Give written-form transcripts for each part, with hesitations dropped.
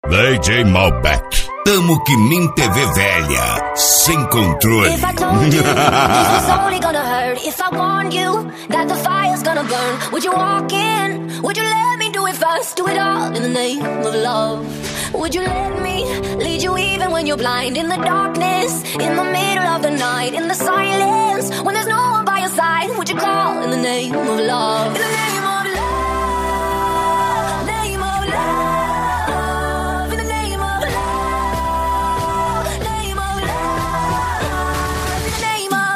DJ Malbec. Tamo que nem TV velha, sem controle. If I told you this was only gonna hurt, if I warned you that the fire's gonna burn, would you walk in? Would you let me do it first? Do it all in the name of love. Would you let me lead you even when you're blind? In the darkness, in the middle of the night, in the silence, when there's no one by your side, would you call in the name of love? In the name of love, name of love, in the name of love, name of love, in the name of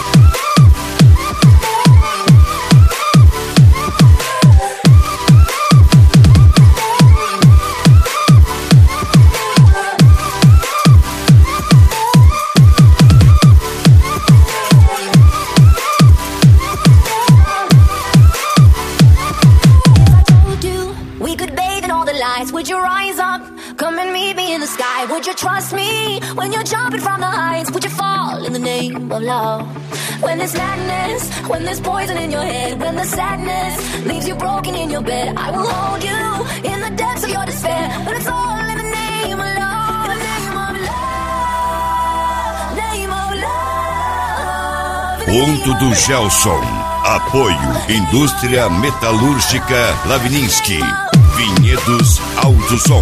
would you rise up, come and meet me in the sky? Would you trust me when you're jumping from the heights? Would you fall in the name of love? When there's madness, when there's poison in your head, when the sadness leaves you broken in your bed, I will hold you in the depths of your despair. But it's all in the name of love, in the name of love, name of love. Ponto do Gelson. Apoio Indústria Metalúrgica Lavininsky. Vinhedos Alto Som.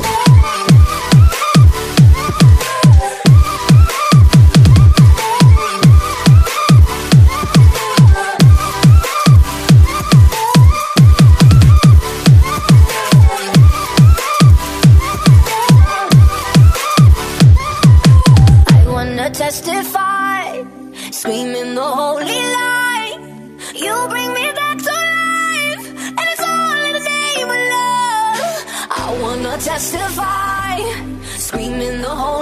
I wanna testify, screaming the holy light. You bring me back to life, and it's all in the name of love. I wanna testify, screaming the whole